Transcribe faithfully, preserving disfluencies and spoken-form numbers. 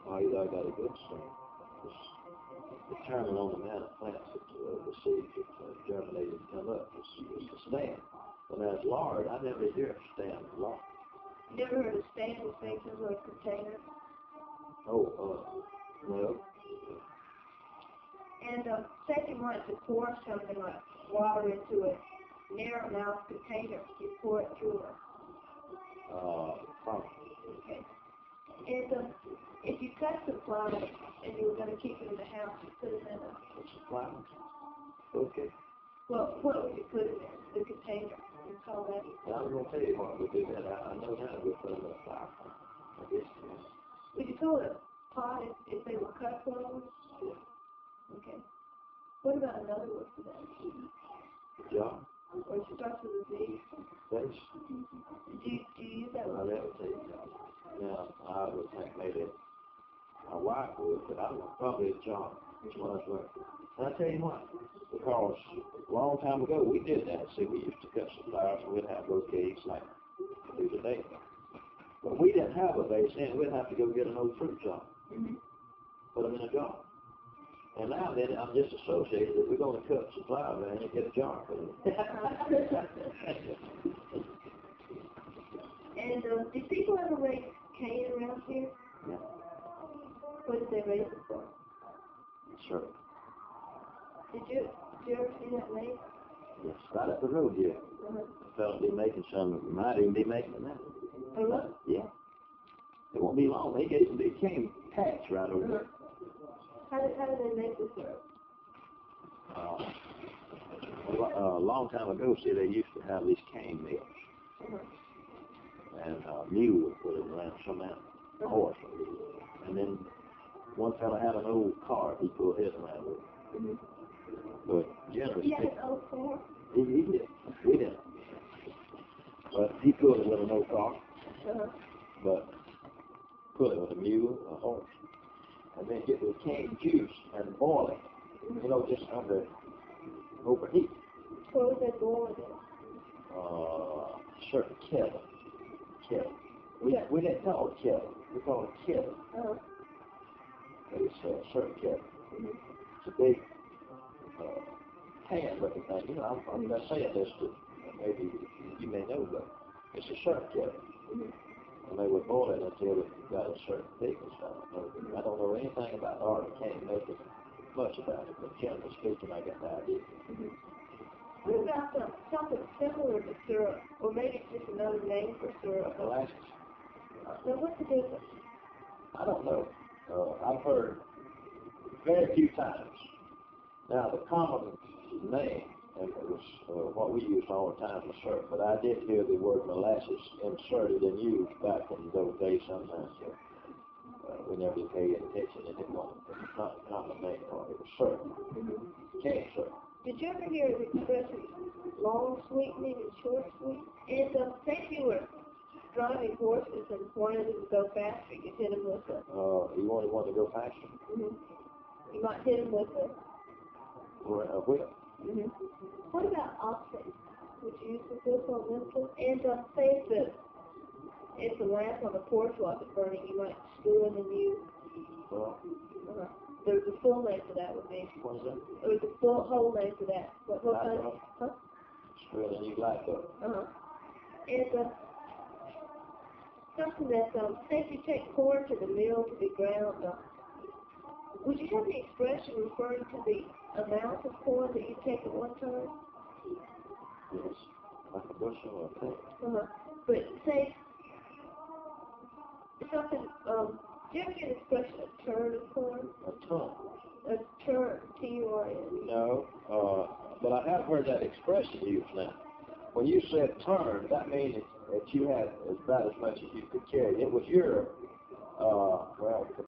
Oh, you know, I got a good stand. It's, the turning on the amount of plants that uh, the seeds that uh, germinate and come up. It's, it's a stand. When I was lard, I never did hear of stand lard. You never heard of stand with things in a container? Oh, uh, no. And uh, say you want to pour something like water into a narrow mouth container, you pour it through it. Uh, probably. Okay. And uh, if you cut the flowers and you were going to keep it in the house, you put it in a... What's the flowers? Okay. Well, what would you put it in? The container. You call that? Well, I was going to tell you what we do that. I, I know how to put them in a flower. I guess. Would you call it a pot if, if they were cut flowers? Yeah. Okay. What about another word for that? Jar. Or it starts with a Z? Fish. Do you, do you use that I word? never say jar. Now, I would think maybe my wife would, but I don't know. Probably a jar. That's what I was working. And I tell you what, because a long time ago we did that. See, we used to cut some flowers and we'd have bouquets like we do today. But we didn't have a vase in. We'd have to go get an old fruit jar. Mm-hmm. Put them in a jar. And now then, I'm just associated that we're going to cut some flowers and get a jar for them. And uh, do people ever raise cane around here? Yeah. What did they raise it for? Sure. Did you, did you ever see that made? Yes, right up the road here. Uh-huh. The fellow be making some, might even be making them now. Oh, look. Yeah. It won't be long. They get some big cane patch right over there. How did, how did they make this syrup? Uh, a lo- a long time ago, see, they used to have these cane mills. Uh-huh. And uh, mule would put it around some out, a horse. And then one fellow had an old car, he put his around with it. Mm-hmm. But generally Yeah, speaking, his old car? he, he did. We didn't. But he put it with an old car, Uh-huh. but put it with a mule, a horse. And then get the cane juice and boil it, you know, just under overheat. What was that boiling in? Uh, certain kettle. Kettle. We, Okay. we didn't call it kettle. We called it kettle. Uh-huh. It's a certain kettle. Mm-hmm. It's a big uh, pan looking thing. You know, I'm, I'm not saying this, but maybe you may know, but it's a certain kettle. Mm-hmm. And they would boil it until it got a certain thickness. I don't know, I don't know anything about art. I can't make it much about it, but generally speaking, I got the idea. Mm-hmm. What about uh, something similar to syrup, or maybe just another name for syrup? Molasses. So what's the difference? I don't know. Uh, I've heard very few times. Now, the common name, and it was uh, what we used all the time for syrup, but I did hear the word molasses inserted and used back in those days sometimes. So, uh, we never did pay attention, and it wasn't not a common name for it. It was syrup. Mm-hmm. Cane syrup. Did you ever hear the expression long sweetening and short sweetening? And uh, say if you were driving horses and wanted them to go faster, you hit them with a... Uh, you wanted one to go faster? Mm-hmm. You might hit them with a... Or a whip? Mm-hmm. What about oxen? Would you use the whip on this one? And uh, say if the, if the lamp on the porch wasn't burning, you might screw in and use... Well, Uh-huh. There's a full name for that would be... what is that? There's a full whole name for that. What, what kind of... Huh? Screw in a new light bulb. Uh-huh. And uh, something that, um, say if you take corn to the mill to be ground, uh, would you have the expression referring to the amount of corn that you take at one time? Yes. Like a bushel or a peck. Uh-huh. But say something, um, do you ever get the expression a turn of corn? A ton. A turn, T U R N. No, uh, but I have heard that expression used now. When you said turn, that means that you had about as much as you could carry. It was your, uh, well,